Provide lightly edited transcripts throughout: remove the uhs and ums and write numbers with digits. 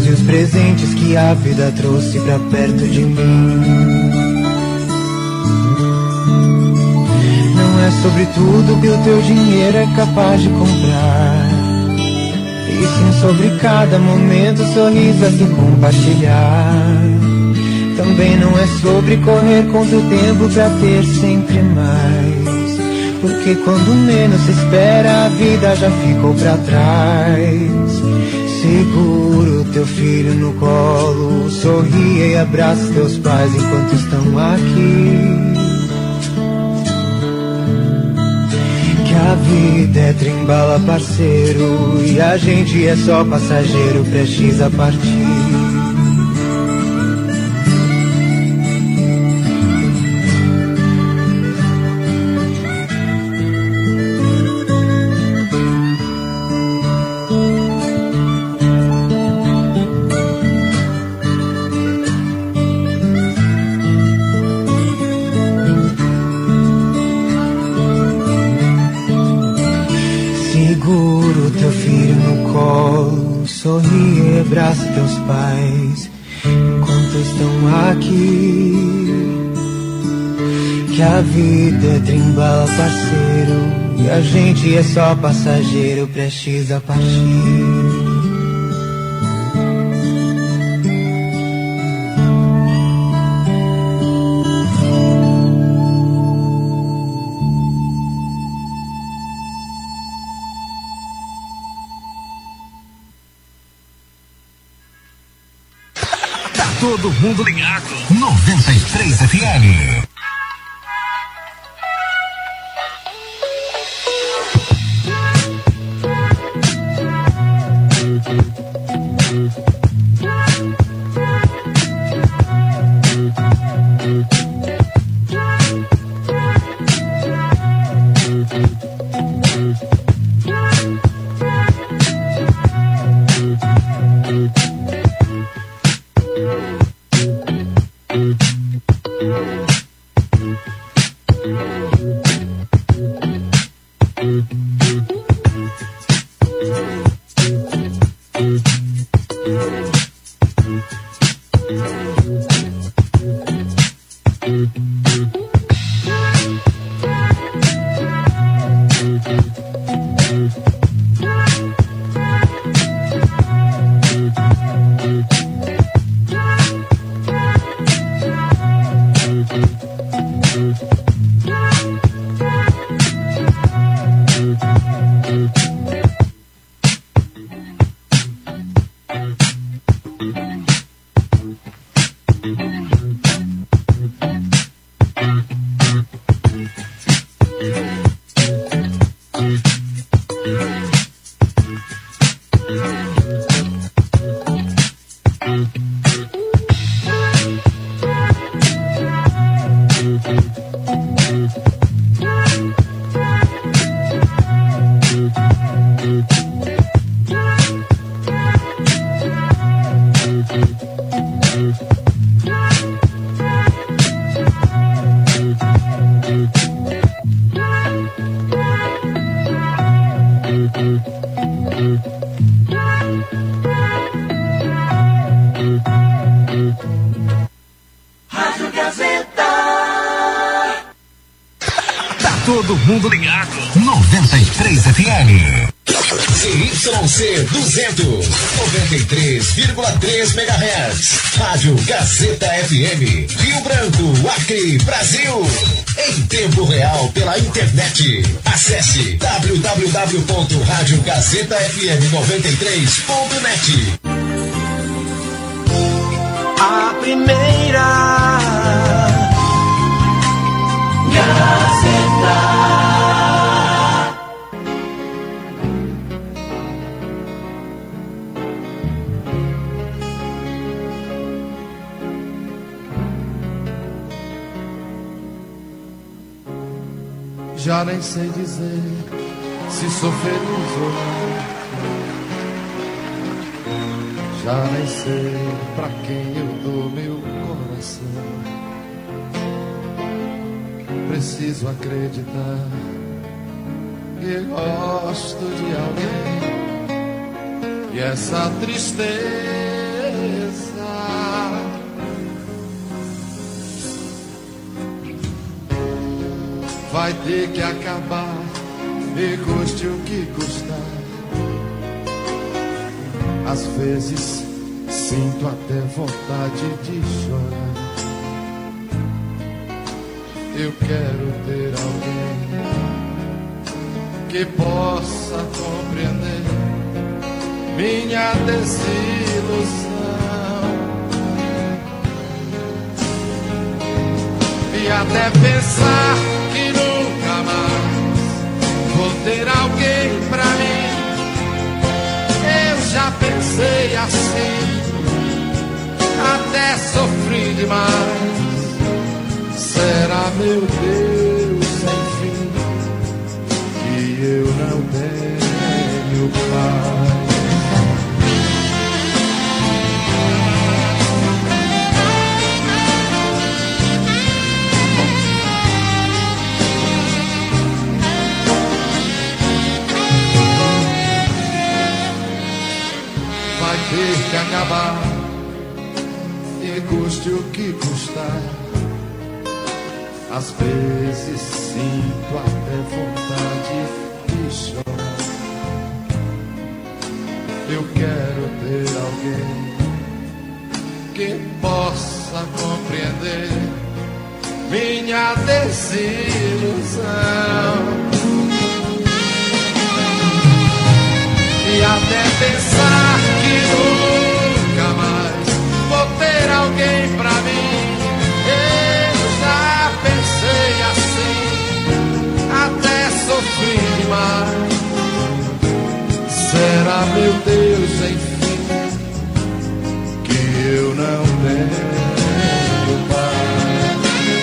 e os presentes que a vida trouxe pra perto de mim. Não é sobre tudo que o teu dinheiro é capaz de comprar, e sim sobre cada momento, sorriso a se compartilhar. Também não é sobre correr contra o tempo pra ter sempre mais, porque quando menos se espera a vida já ficou pra trás. Segura o teu filho no colo, sorria e abraça teus pais enquanto estão aqui. Que a vida é trem-bala, parceiro, e a gente é só passageiro prestes a partir. Sorri e abraça teus pais enquanto estão aqui. Que a vida é trem-bala, parceiro, e a gente é só passageiro prestes a partir. Todo mundo ligado. 93 FM. Todo mundo ligado. 93 FM. ZYC 200, 93,3 MHz. Rádio Gazeta FM. Rio Branco, Acre, Brasil. Em tempo real pela internet. Acesse www.radiogazetafm93.net. A primeira Gazeta. Já nem sei dizer se sou feliz ou não. Já nem sei pra quem eu dou meu coração. Preciso acreditar que gosto de alguém. E essa tristeza Vai ter que acabar, e custe o que custar. Às vezes sinto até vontade de chorar. Eu quero ter alguém que possa compreender minha desilusão e até pensar que nunca mais vou ter alguém pra mim. Eu já pensei assim, até sofri demais. Será, meu Deus, sem fim, que eu não tenho paz. Vai ter que acabar, e custe o que custar. Às vezes sinto até vontade de chorar. Eu quero ter alguém que possa compreender minha desilusão e até pensar que nunca mais vou ter alguém pra mim. Pensei assim, até sofri demais. Será, meu Deus, enfim, que eu não tenho paz.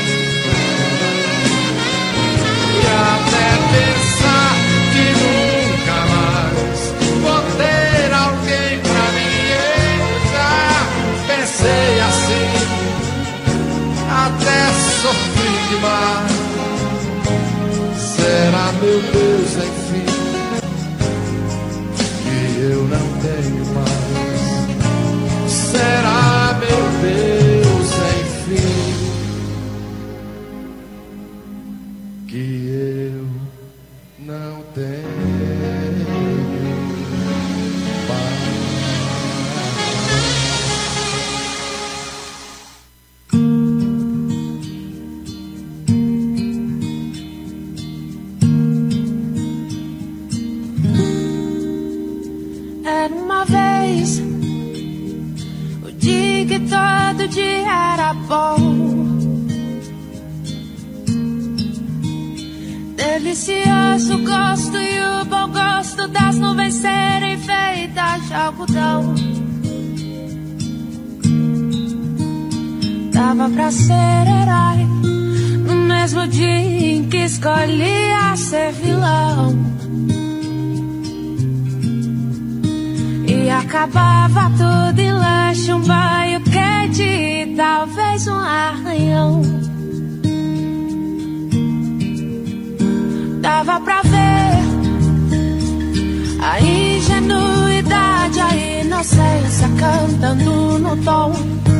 E até pensar que nunca mais vou ter alguém pra mim. Eu já pensei assim, até sofri demais. Será, meu Deus, enfim, que eu não tenho mais. Será, meu Deus, enfim, que eu não tenho paz. Todo dia era bom, delicioso o gosto e o bom gosto das nuvens serem feitas de algodão. Dava pra ser herói no mesmo dia em que escolhia ser vilão. E acabava tudo em lanche, um banho quente e talvez um arranhão. Dava pra ver a ingenuidade, a inocência cantando no tom.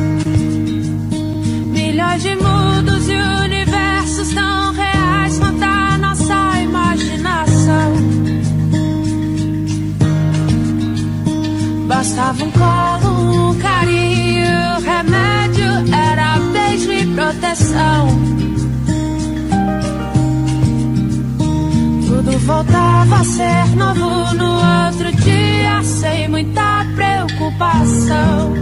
Milhões de mundos e universos tão reais quanto a nossa imaginação. Bastava um colo, um carinho, remédio era beijo e proteção. Tudo voltava a ser novo no outro dia, sem muita preocupação.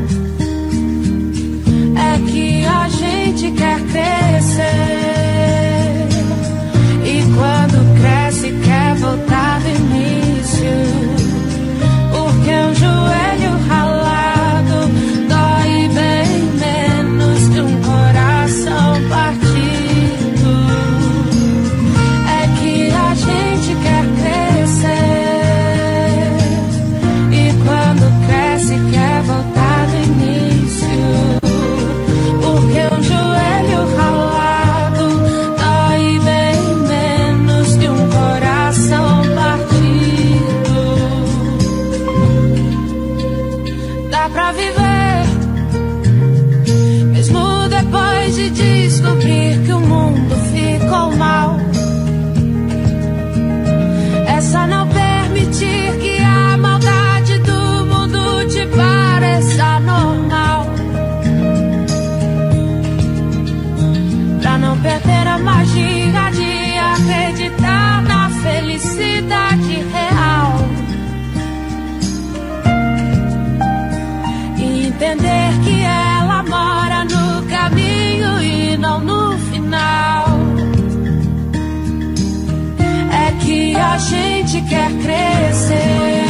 É que a gente quer crescer, e quando cresce quer voltar do início. Porque um joelho ralado dói bem menos que um coração partido. É que a gente quer crescer, e quando cresce quer voltar do início. Porque um joelho ralado dói bem menos que um coração partido. Dá pra viver quer crescer.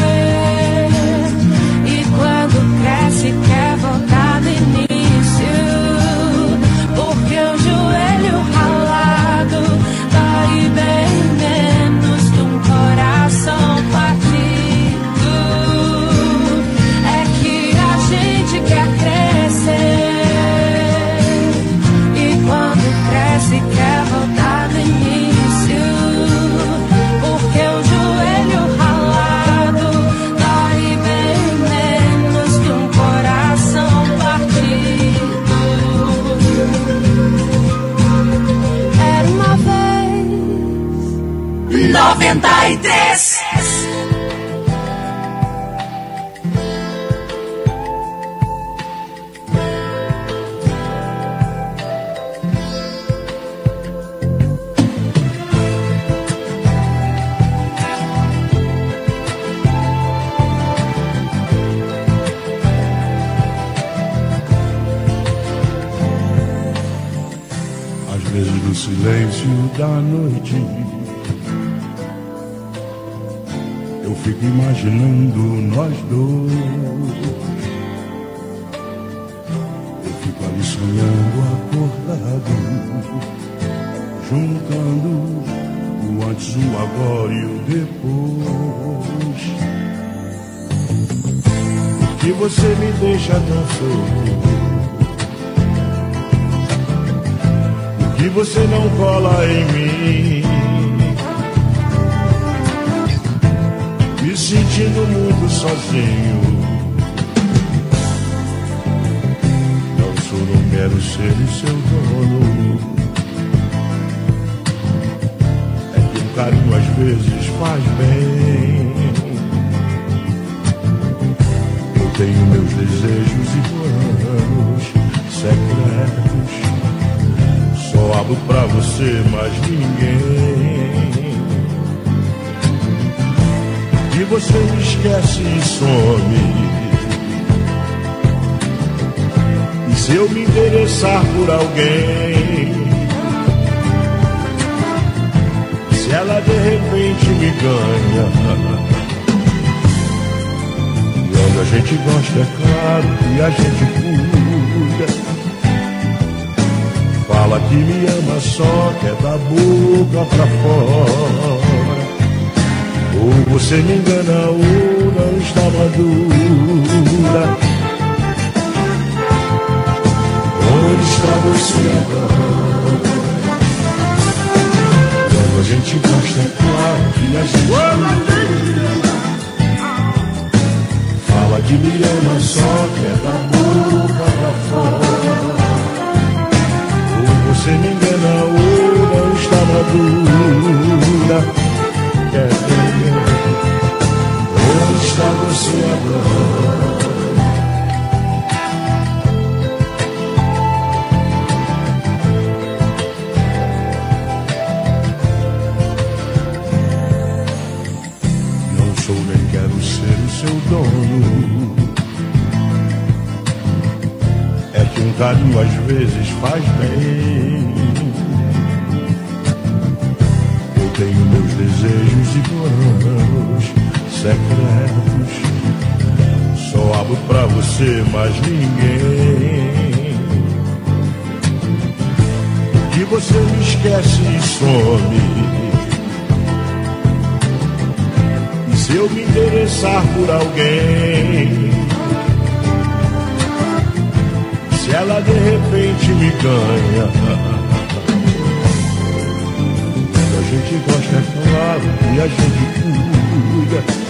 E quando cresce quer voltar do início. Porque o joelho ralado dói bem menos que um coração partido. É que a gente quer crescer. E quando cresce quer voltar do início. Porque o joelho ralado dói bem menos que um coração partido. Era uma vez 93. Às vezes no silêncio da noite eu fico imaginando nós dois. Eu fico ali sonhando acordado, juntando o antes, o agora e o depois. Que você me deixa tão solto, que você não cola em mim, me sentindo muito sozinho. Não sou, não quero ser o seu dono. É que um carinho às vezes faz bem. Eu tenho meus desejos e planos secretos. Só abro pra você, mas ninguém. E você me esquece e some. E se eu me interessar por alguém, se ela de repente me ganha, quando a gente gosta, é claro que a gente cuida. Fala que me ama, só quer da boca pra fora. Ou você me engana ou não está madura. Onde está você agora? Quando a gente gosta, é claro que a gente fala que me ama, só quer da boca pra fora. Você me engana ou não está madura. Onde está você agora? Não sou nem quero ser o seu dono. É que um carinho às vezes faz bem. Eu tenho meus desejos e planos secretos. Só abro pra você, mas ninguém. Que você me esquece e some. E se eu me interessar por alguém, se ela de repente me ganha, a gente gosta, é claro, e a gente cuida.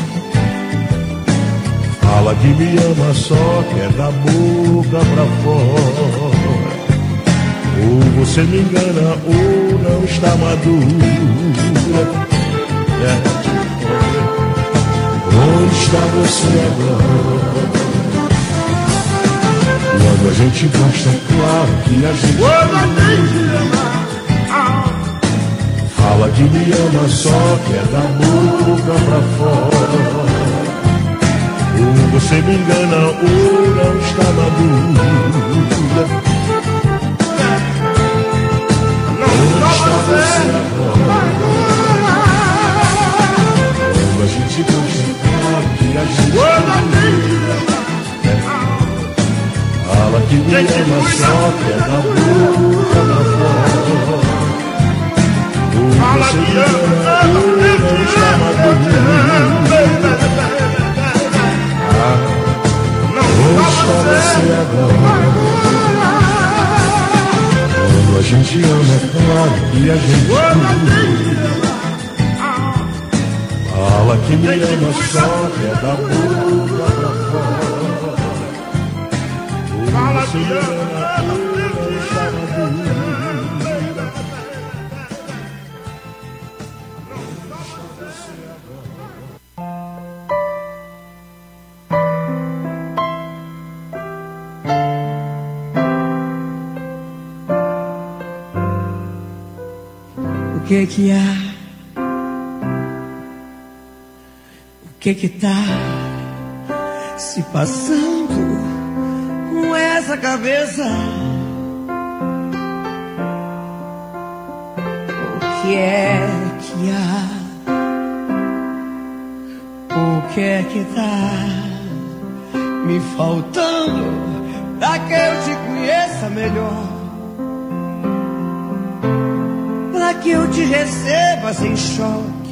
Fala que me ama, só quer da boca pra fora. Ou você me engana ou não está madura. Onde está você agora? Quando a gente gosta, é claro que a gente fala que me ama, só quer da boca pra fora. Ou você me engana ou não está madura. Onde está você agora? Quando a gente fala que me ama só que é da boca pra fora. Fala que ama, não está maduro. Ouça você agora. Quando a gente ama, é claro que a gente fala que me ama só que é da boca pra fora. Fala que ama, O que há? O que tá se passando com essa cabeça? O que é que há? O que é que tá me faltando pra que eu te conheça melhor? Pra que eu te receba sem choque,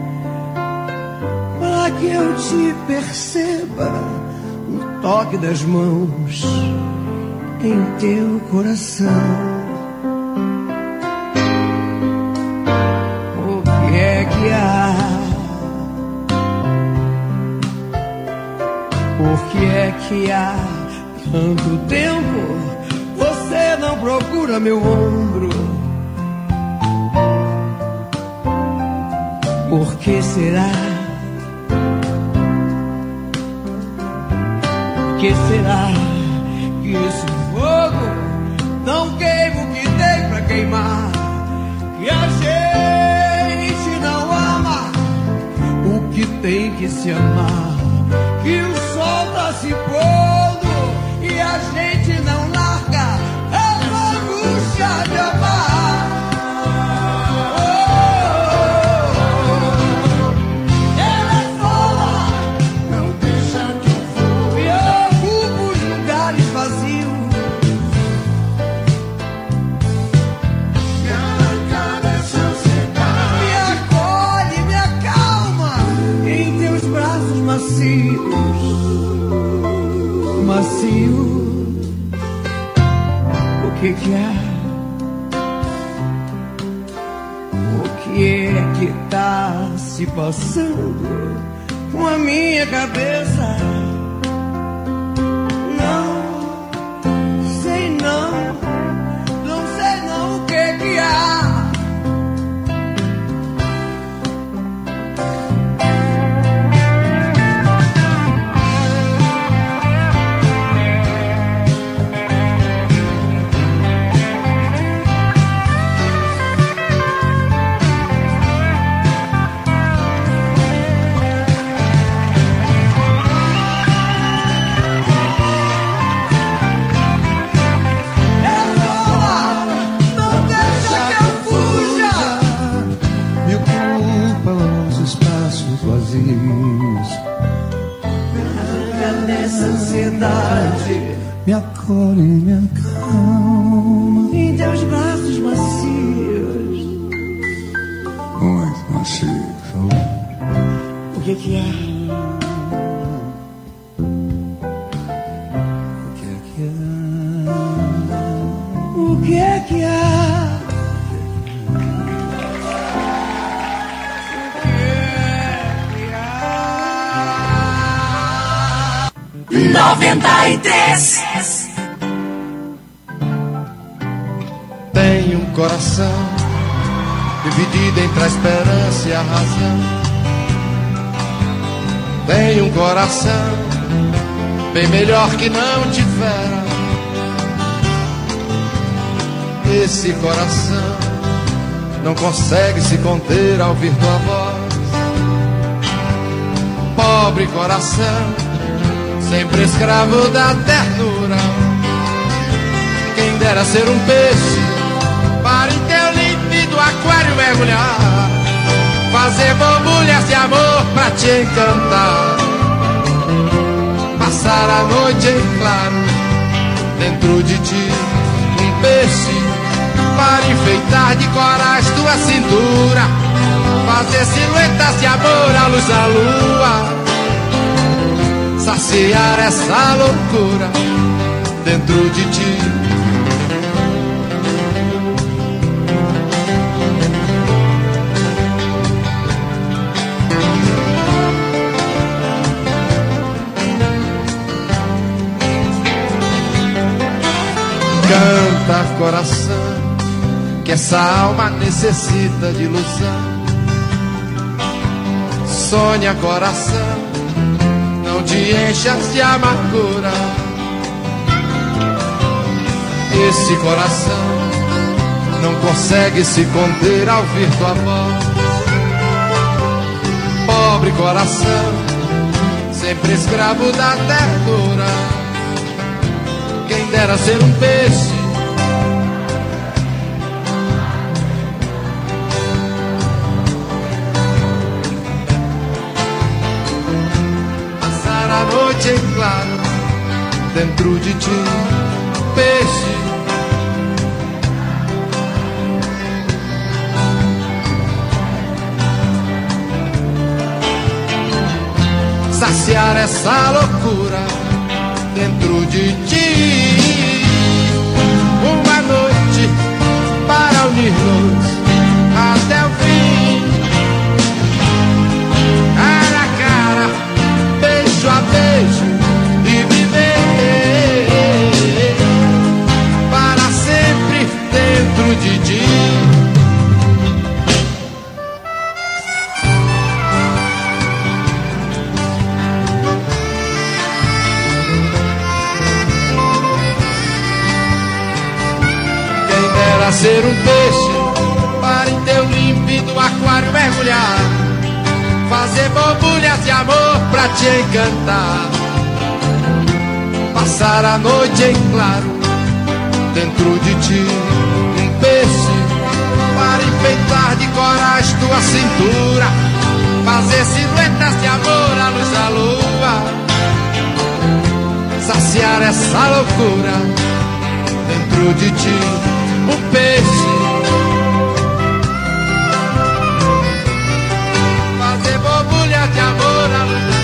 pra que eu te perceba no toque das mãos em teu coração. O que é que há? Por que é que há tanto tempo você não procura meu ombro? Por que será? Por que será que esse fogo não queima o que tem pra queimar? Que a gente não ama o que tem que se amar? Que o sol tá se pondo e a gente não larga essa angústia de amar. Macio, o que há? O que é que tá se passando com a minha cabeça? Não sei não, não sei não o que há. Me acolhe, me acalma em teus braços macios. Muito macios. O que há? O que é que há? 93. Tenho um coração dividido entre a esperança e a razão. Tenho um coração bem melhor que não tivera. Esse coração não consegue se conter ao ouvir tua voz. Pobre coração, sempre escravo da ternura. Quem dera ser um peixe para em teu límpido aquário mergulhar, fazer borbulhas de amor pra te encantar. Passar a noite em claro, dentro de ti um peixe, para enfeitar de corais tua cintura, fazer silhuetas de amor à luz da lua, saciar essa loucura dentro de ti. Canta, coração, que essa alma necessita de ilusão. Sonha, coração, não te enchas de amargura. Esse coração não consegue se conter ao ouvir tua voz. Pobre coração, sempre escravo da ternura. Quem dera ser um peixe, passar a noite em claro, dentro de ti, peixe. Saciar essa loucura dentro de ti. Uma noite para unir-nos até o fim, cara a cara, beijo a beijo, e viver para sempre dentro de ti. Ser um peixe para em teu límpido aquário mergulhar, fazer borbulhas de amor pra te encantar. Passar a noite em claro, dentro de ti, um peixe para enfeitar de corais tua cintura, fazer silhuetas de amor à luz da lua, saciar essa loucura dentro de ti. Um peixe, fazer borbulha de amor à luz,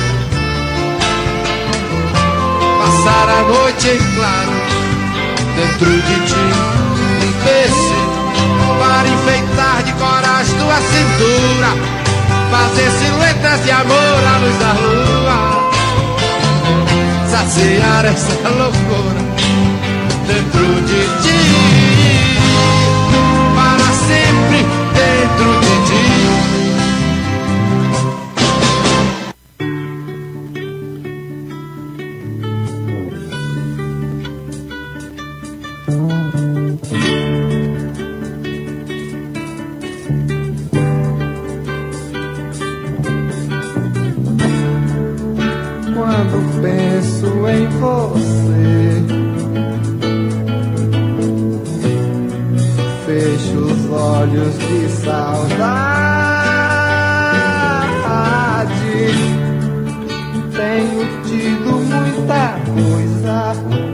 passar a noite em claro, dentro de ti, um peixe, para enfeitar de coragem tua cintura, fazer silhuetas de amor à luz da lua, saciar essa loucura dentro de ti. Sempre dentro de ti. Quando penso em você, fecho os olhos de saudade. Tenho tido muita coisa,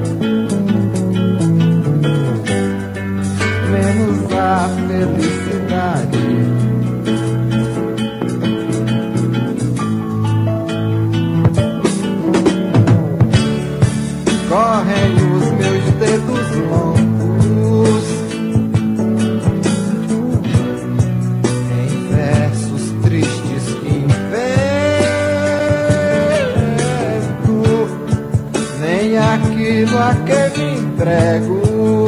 menos a felicidade. Correm os meus dedos longos em versos tristes que invento, nem aquilo a que me entrego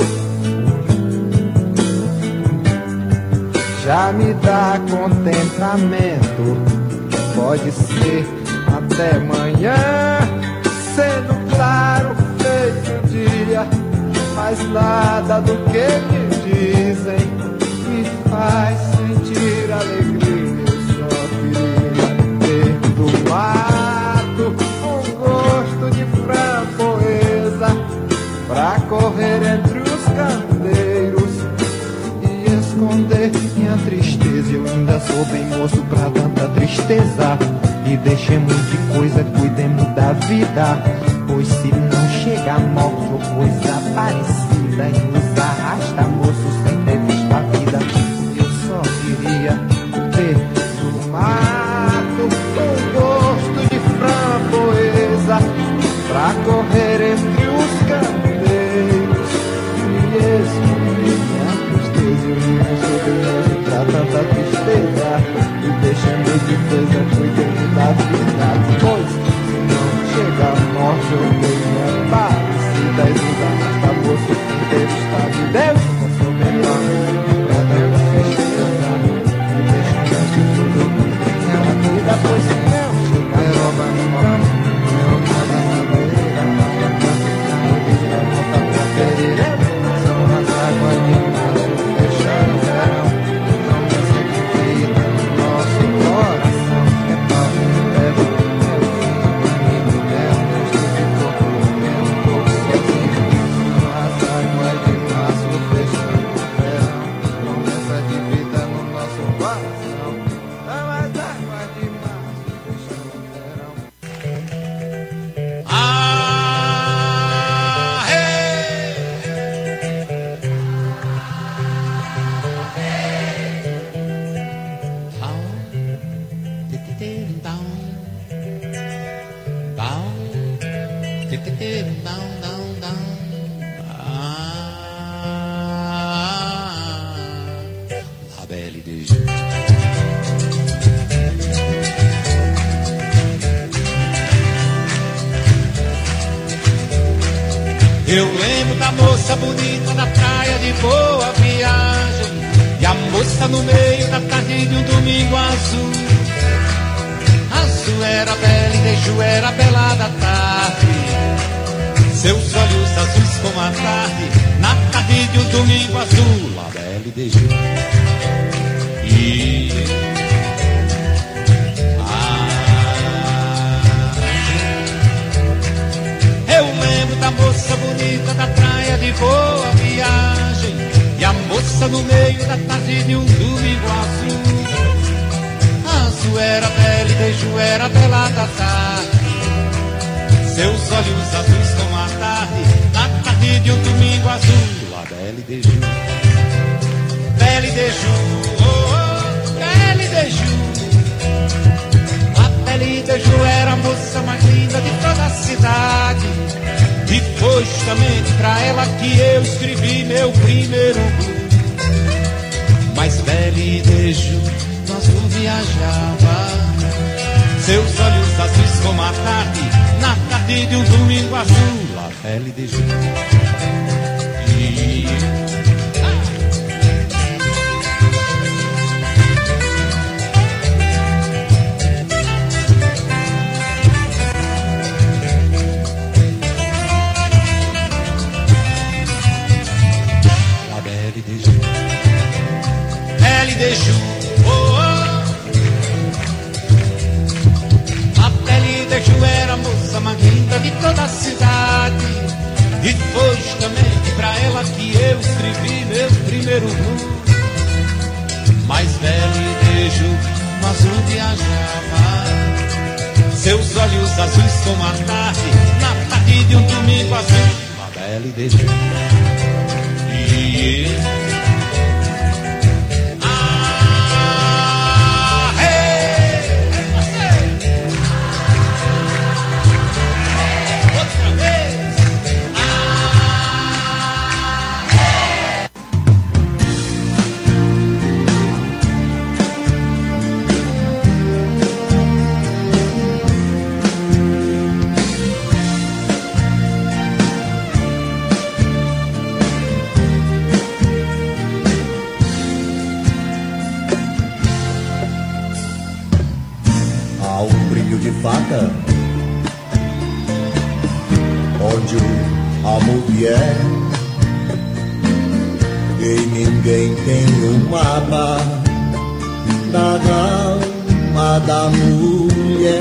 já me dá contentamento. Pode ser até amanhã, sendo claro, feito dia, mas nada do que me dizem me faz sentir alegria. Eu só queria ter do mato um gosto de framboesa pra correr entre os candeiros e esconder minha tristeza. Eu ainda sou bem moço pra tanta tristeza. E deixemos de coisa, cuidemos da vida. pois se não chega a morte ou coisa parecida, e nos arrasta moço sem ter visto a vida. Eu só queria ter sumado com gosto de framboesa pra correr entre os candeiros e esconder minha tristeza. Eu vivo sorrindo pra tanta tristeza e deixando de coisa cuidando da vida. Pois se não chega a morte ou coisa parecida, e nos arrasta moço sem ter visto a vida. Eu sou melhor pra tanta tristeza e deixando de tudo minha vida. Pois se não chega a morte Eu lembro da moça bonita da praia de Boa Viagem, e a moça no meio da tarde de um domingo azul. Azul era bela e Deju era bela da tarde, seus olhos azuis como a tarde, na tarde de um domingo azul. La Bela e Deju. Eu lembro da moça bonita da praia de Boa Viagem, e a moça no meio da tarde de um domingo azul. Azul era bela e Deju era bela da tarde, seus olhos azuis como a tarde, na tarde de um domingo azul. La Bela e Deju. Bela e Deju, oh, oh, Bela e Deju. A Bela e Deju era a moça mais linda de toda a cidade, e foi justamente pra ela que eu escrevi meu primeiro blues. Mas Bela e Deju no azul viajava, seus olhos azuis como a tarde, na tarde de um domingo azul. La Bela e Deju. Bela e Deju, oh, oh. A Bela e Deju era a moça mais linda de toda a cidade, e foi justamente pra ela que eu escrevi meu primeiro blues. Mas Bela e Deju no azul viajava, seus olhos azuis como a tarde, na tarde de um domingo azul. La Bela e Deju. Faca, onde a mulher e ninguém tem uma aba na alma da mulher.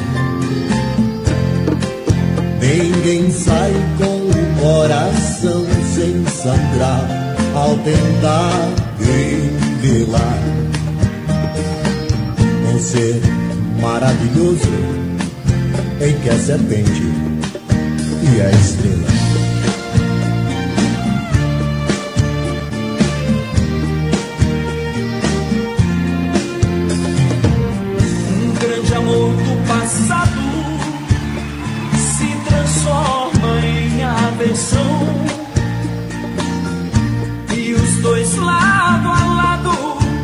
Ninguém sai com o coração sem sangrar ao tentar revelar um ser maravilhoso em que a serpente e a estrela. Um grande amor do passado se transforma em aversão, e os dois lado a lado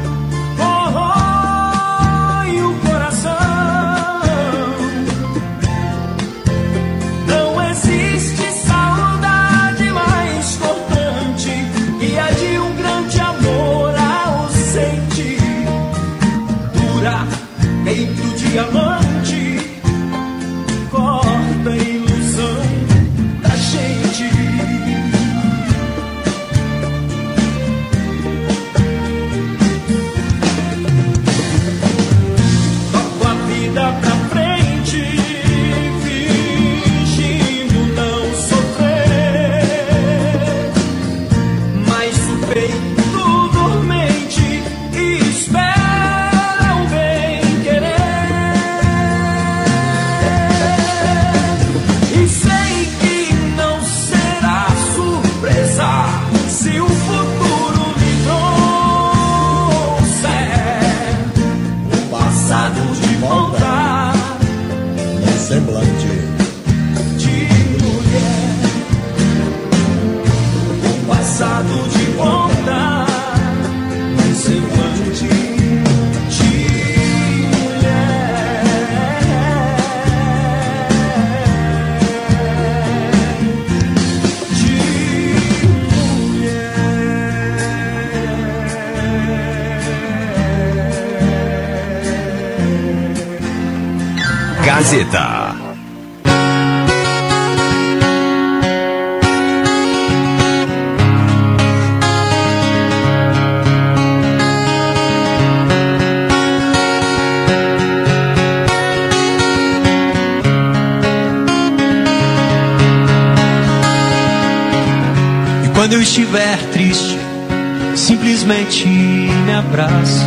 corroem o coração. Não existe saudade mais cortante que a de um grande amor ausente. Dura feito diamante, corta a ilusão da gente. Toco a vida pra frente, fingindo não sofrer, mas o peito dormente espera o bem querer. E sei que não será surpresa se o futuro me trouxer o passado de volta No semblante, de mulher, o passado de volta no semblante de mulher, de mulher. Gazeta. E quando eu estiver triste, simplesmente me abrace.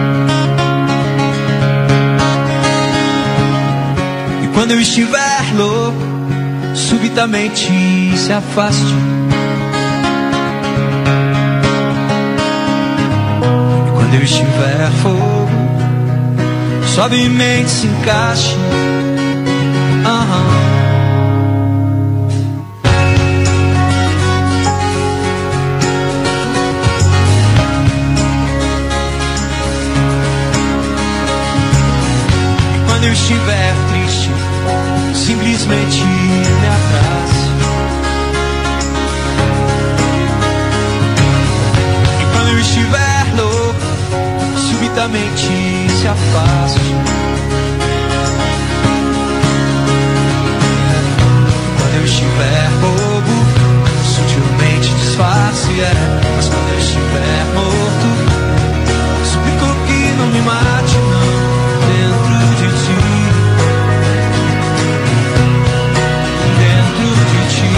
E quando eu estiver louco, subitamente se afaste. E quando eu estiver fogo, suavemente se encaixe. Quando eu estiver triste, simplesmente me abrace. E quando eu estiver louco, subitamente se afaste. Quando eu estiver bobo, sutilmente disfarce. Mas quando eu estiver morto, suplico que não me mate, não. Dentro de ti, dentro de ti,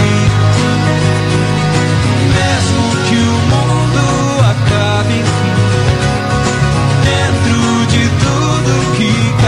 mesmo que o mundo acabe, enfim, dentro de tudo que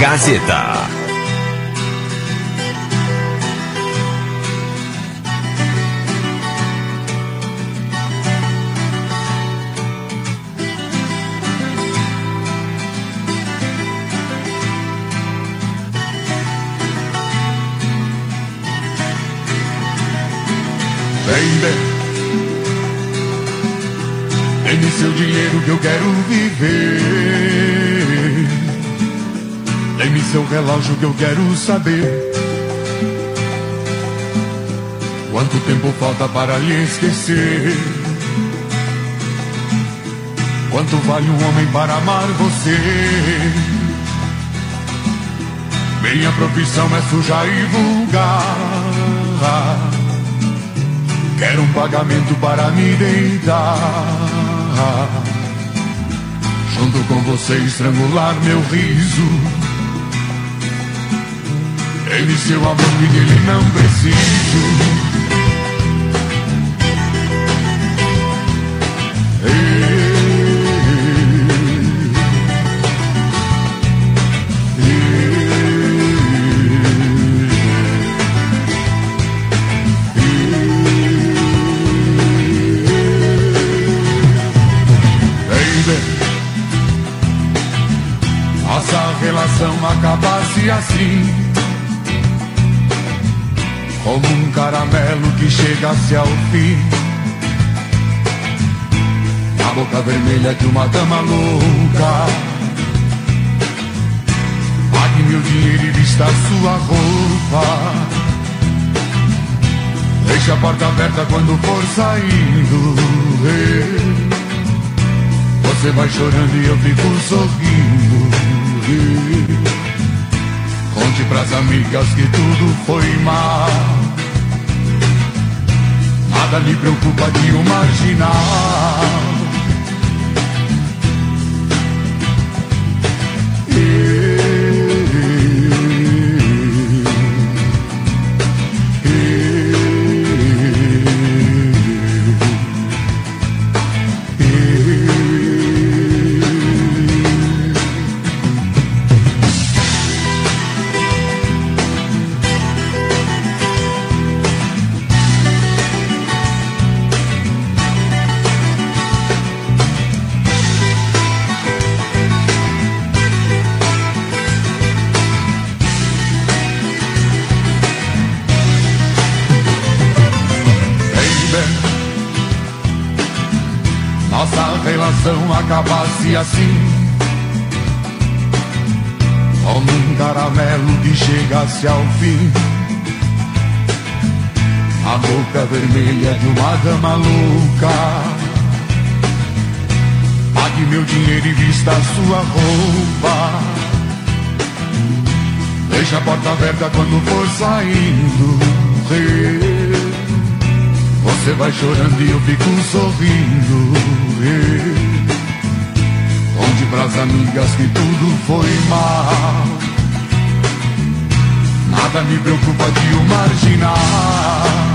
Gazeta. Dê-me seu dinheiro que eu quero viver. Dê-me seu relógio que eu quero saber quanto tempo falta para lhe esquecer. Quanto vale um homem para amar você? Minha profissão é suja e vulgar. Quero um pagamento para me deitar, junto com você estrangular meu riso. Ele seu amor e dele não preciso. Nossa relação acabasse assim, como um caramelo que chegasse ao fim, na boca vermelha de uma dama louca. Pague meu dinheiro e vista sua roupa. Deixe a porta aberta quando for saindo. Você vai chorando e eu fico sorrindo. Conte pras amigas que tudo foi mal. Nada me preocupa de um marginal. Nossa relação acabasse assim, como um caramelo que chegasse ao fim, a boca vermelha de uma dama louca. Pague meu dinheiro e vista a sua roupa. Deixe a porta aberta quando for saindo. Você vai chorando e eu fico sorrindo. Conte pras amigas que tudo foi mal. Nada me preocupa de um marginal.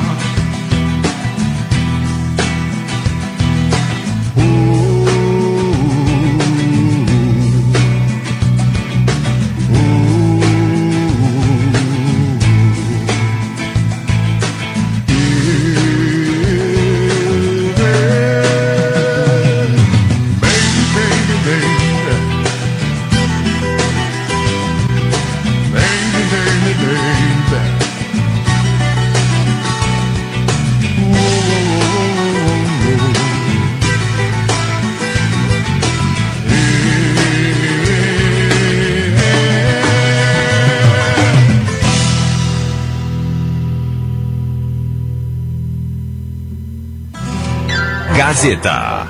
Gazeta.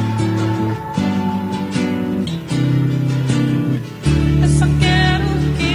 Eu só quero que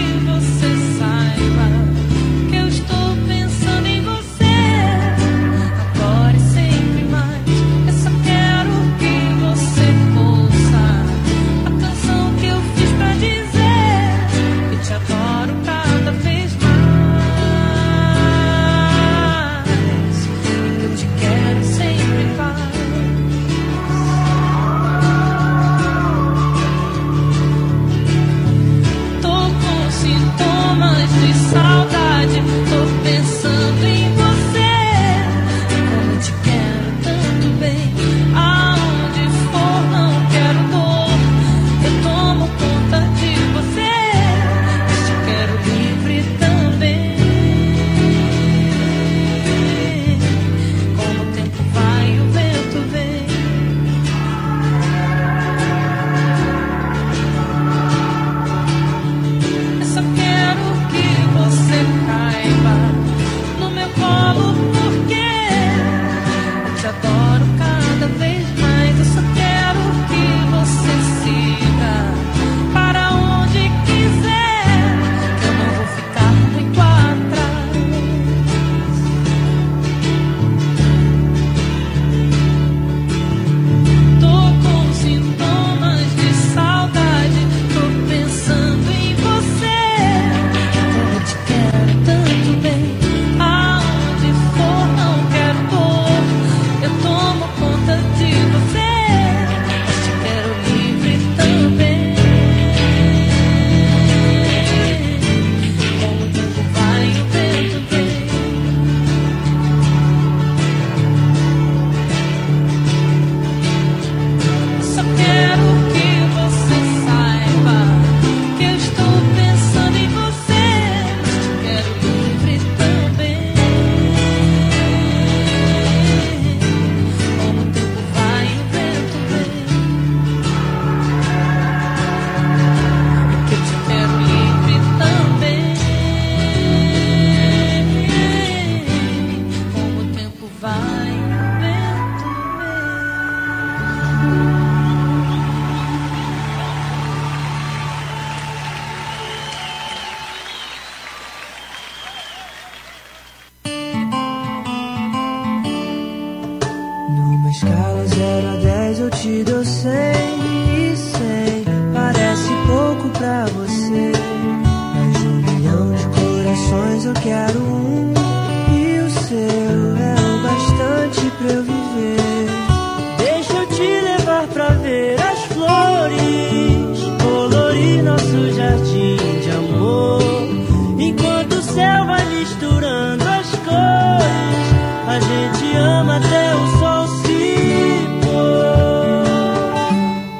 quero um e o seu é o bastante pra eu viver. Deixa eu te levar pra ver as flores, colorir nosso jardim de amor. Enquanto o céu vai misturando as cores, a gente ama até o sol se pôr.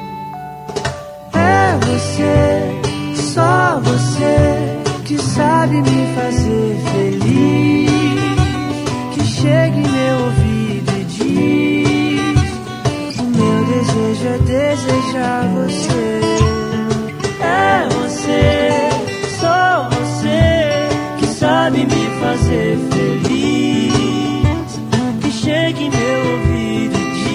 É você, só você, que sabe me fazer feliz, que chega em meu ouvido e diz: o meu desejo é desejar você. É você, só você, que sabe me fazer feliz, que chega em meu ouvido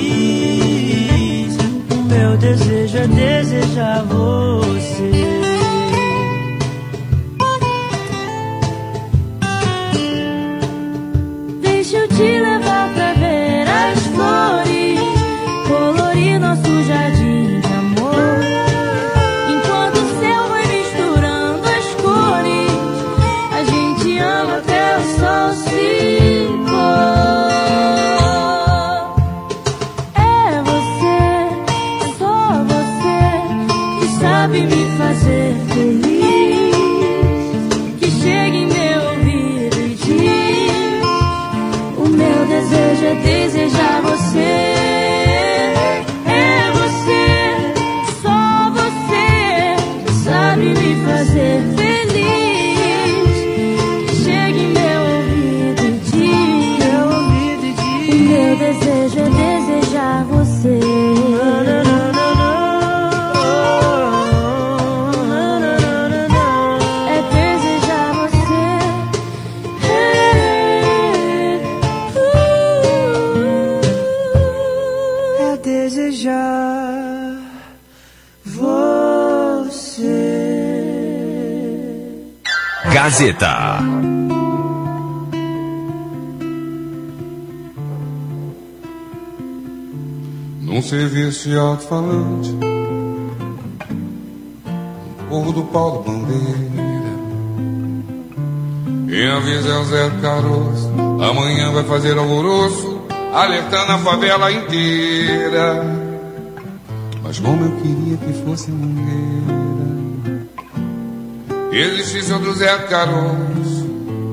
e diz: o meu desejo é desejar você. Deixa eu te levar pra ver as flores, colorir nosso jardim de amor. Enquanto o céu vai misturando as cores, a gente ama até o sol se pôr. É você, só você, que sabe me fazer feliz, que chega em meu ouvido e diz: o meu desejo é desejar você. É você, só você, que sabe me fazer feliz, que chega em meu ouvido e diz: o meu desejo é desejar você. É desejar você. É desejar você. Gazeta. Num serviço de alto-falante, no Morro do Pau da Bandeira, quem avisa é o Zé Caroço, amanhã vai fazer alvoroço, alertando a favela inteira. Mas como eu queria que fosse Mangueira, existisse outro Zé Caroço,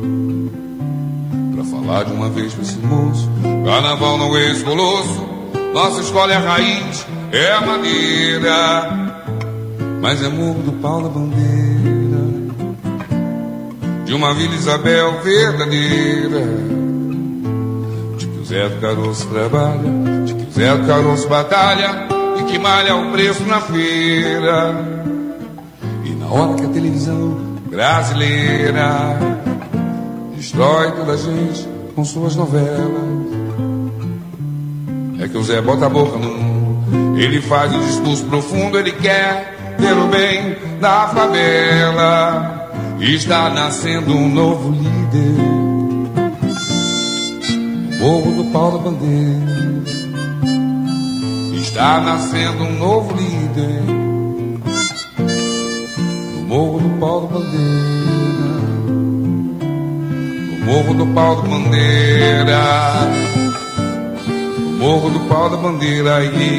pra falar de uma vez pra esse moço: carnaval não é esse colosso, nossa escola é a raiz, é a maneira, mas é Morro do Pau da Bandeira, de uma Vila Isabel verdadeira, de que o Zé do Caroço trabalha, de que o Zé do Caroço batalha, de que malha o preço na feira. E na hora que a televisão brasileira destrói toda a gente com suas novelas, é que o Zé bota a boca no mundo, ele faz um discurso profundo, ele quer ter o bem da favela. Está nascendo um novo líder, no Morro do Pau da Bandeira. Está nascendo um novo líder, no Morro do Pau da Bandeira, no Morro do Pau da Bandeira, no Morro do Pau da Bandeira.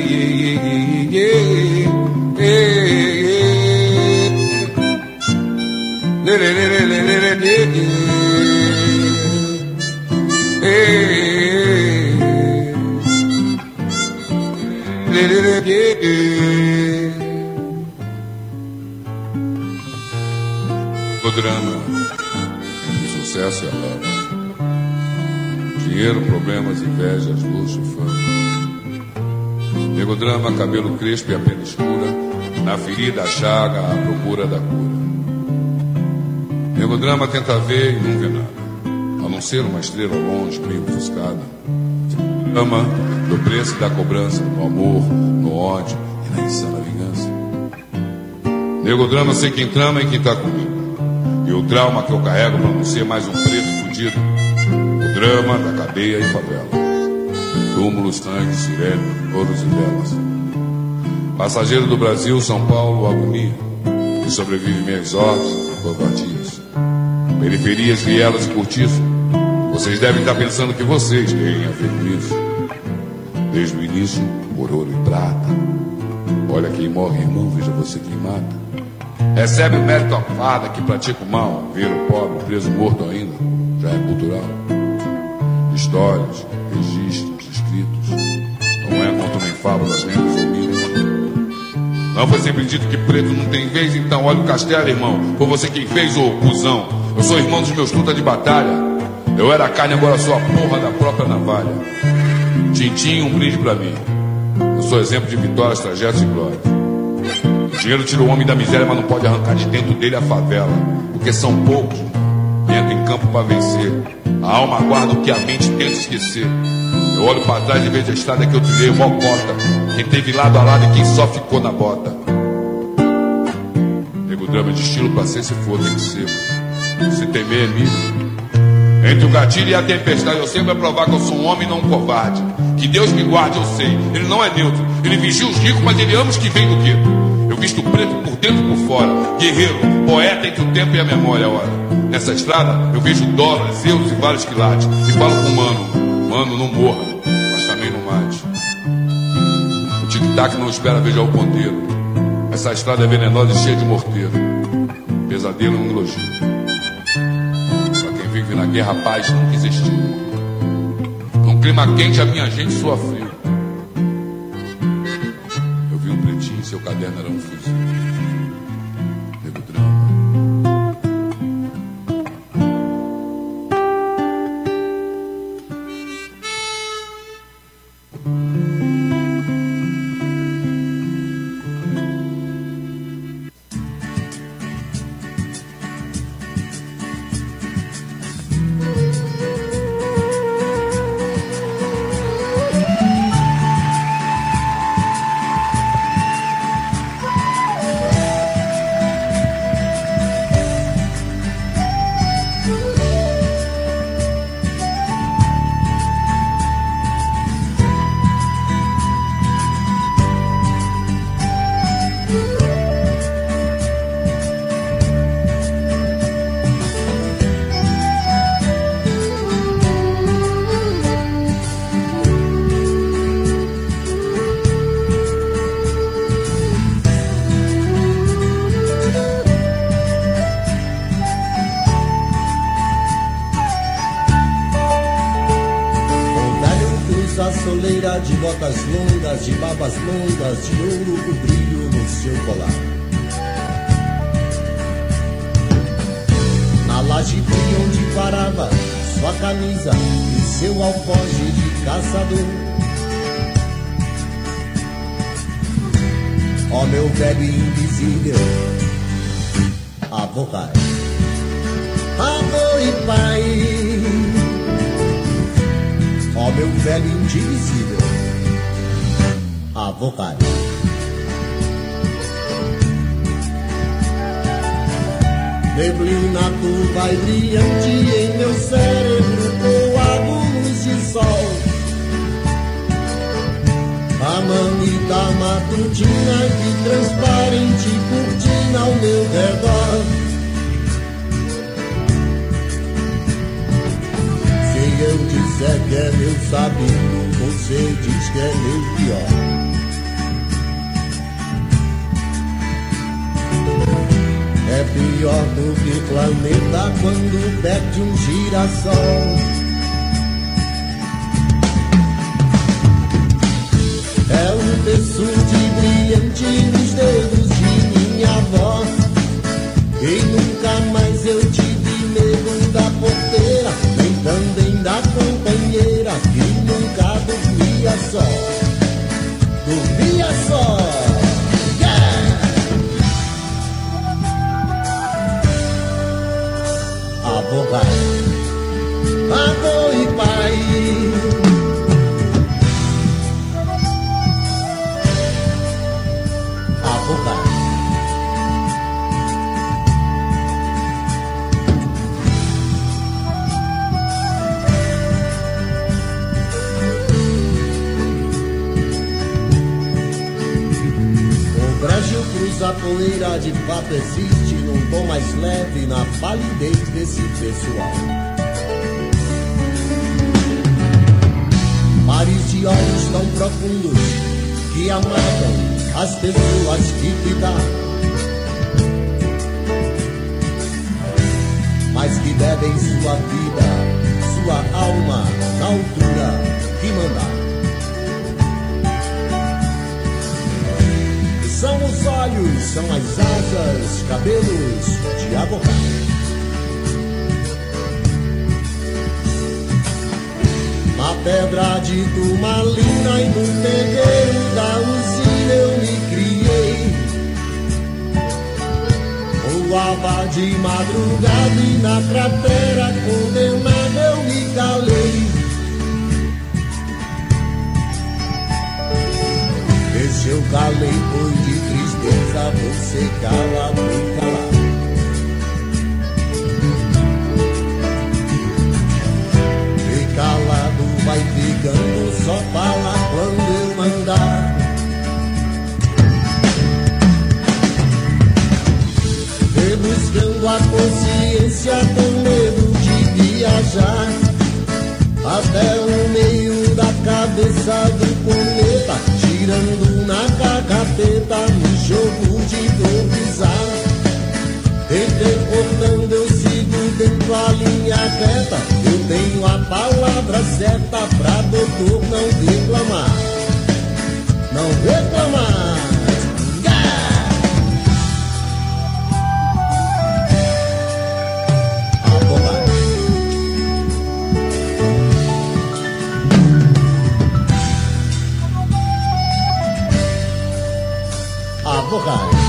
O drama, o sucesso e a fama, dinheiro, problemas, invejas, luxo e fama. Melodrama, cabelo crespo e a pele escura, na ferida a chaga à procura da cura. Melodrama tenta ver e não vê nada, a não ser uma estrela longe, meio ofuscada. Drama do preço da cobrança, no amor, no ódio e na insana vingança. Melodrama sei quem trama e quem tá comigo, e o trauma que eu carrego pra não ser mais um preto fudido. O drama da cadeia e favela, túmulos, tanques, sirene, ouros e velas. Passageiro do Brasil, São Paulo, agonia, que sobrevive minhas ordens, covadias. periferias, vielas e cortiço. Vocês devem estar pensando que vocês têm a ver com isso. Desde o início, por ouro e prata. Olha quem morre, irmão, veja você quem mata. Recebe o mérito a fada que pratica o mal. Ver o pobre preso morto ainda já é cultural. Histórias, registros, escritos. Não é conto nem fábula das lendas ou mitos. Não foi sempre dito que preto não tem vez, então olha o castelo, irmão. Foi você quem fez, ô cuzão. Eu sou irmão dos meus trutas de batalha. Eu era carne, agora sou a porra da própria navalha. Tintim, um brinde pra mim. Eu sou exemplo de vitórias, trajetos e glórias. O dinheiro tira o homem da miséria, mas não pode arrancar de dentro dele a favela. Porque são poucos que entram em campo pra vencer. A alma aguarda o que a mente tenta esquecer. Eu olho pra trás e vejo a estrada que eu trilhei, mó cota. Quem teve lado a lado e quem só ficou na bota. Nego drama de estilo pra ser, se for, tem que ser. Se temer é milho. Entre o gatilho e a tempestade, eu sempre vou provar que eu sou um homem, não um covarde. Que Deus me guarde, eu sei. Ele não é neutro. Ele vigia os ricos, mas ele ama os que vêm do gueto. Eu visto preto por dentro e por fora. Guerreiro, poeta entre o tempo e a memória, ora. Nessa estrada, eu vejo dólares, euros e vários quilates. E falo com o mano. Mano, não morra, mas também não mate. O tic-tac não espera, veja o ponteiro. Essa estrada é venenosa e cheia de morteiro. Pesadelo é um elogio. Vive na guerra, a paz nunca existiu. Num clima quente a minha gente soa frio. Eu vi um pretinho e seu caderno era um fuzil. Nego drama. De botas longas, de barbas longas, de ouro o brilho no seu colar. Na laje fria onde parava sua camisa e seu alforje de caçador. Ó meu velho invisível, avô pai, avô e pai. Ó meu velho indivisível, avô pai. Neblina turva e brilhante em meu cérebro, coado luz de sol. A manita matutina que transparente cortina ao meu redor. Eu disser que é meu sabido, você diz que é meu pior. É pior do que planeta quando perde um girassol. É um terço de brilhante nos dedos de minha avó. E nunca mais eu tive medo da porteira, nem também da companheira que nunca dormia só. Dormia só. Yeah! Avô pai, avô e pai. Avô pai. A poeira de fato existe no um tom mais leve na palidez desse pessoal. Pares de olhos tão profundos que amagam as pessoas que te dá, mas que devem sua vida, sua alma na altura que mandar. São os olhos, são as asas, cabelos de abogado. Na pedra de turmalina e no terreiro da usina eu me criei. Voava de madrugada e na cratera condenada eu me calei. Esse eu calei foi de tristeza, você cala, vem calar. Vem calado, vai ficando, só fala quando eu mandar. Buscando a consciência com medo de viajar até o meio da cabeça do cometa, girando na carcapeta no jogo de improvisar. Intercortando eu sigo dentro a linha reta, eu tenho a palavra certa pra doutor não reclamar. Não reclamar. Abogado.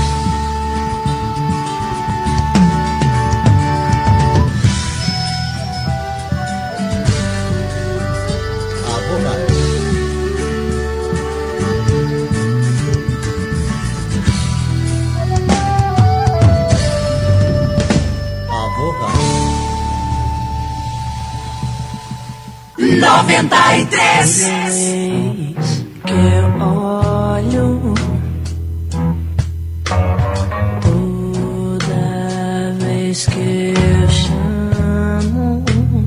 Abogado. 93. Que eu olho que eu chamo,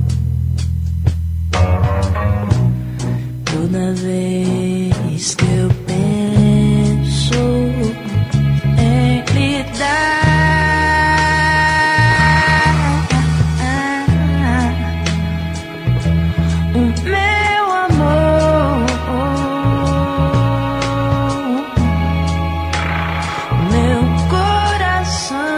toda vez que eu penso em lhe dar o meu amor, meu coração.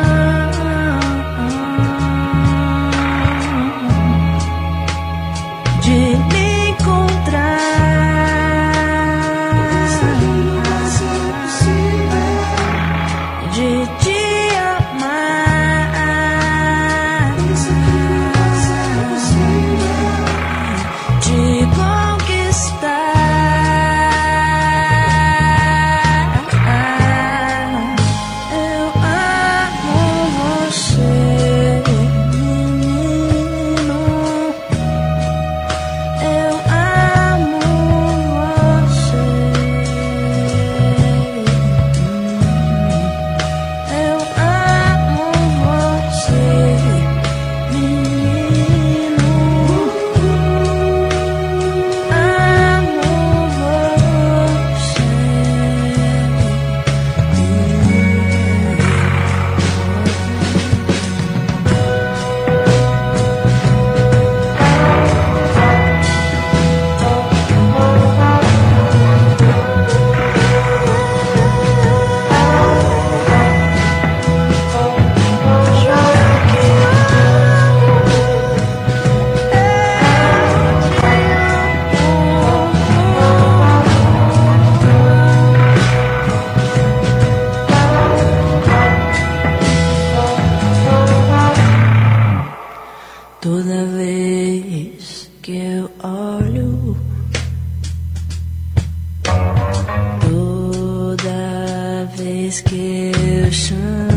Toda vez que eu chamo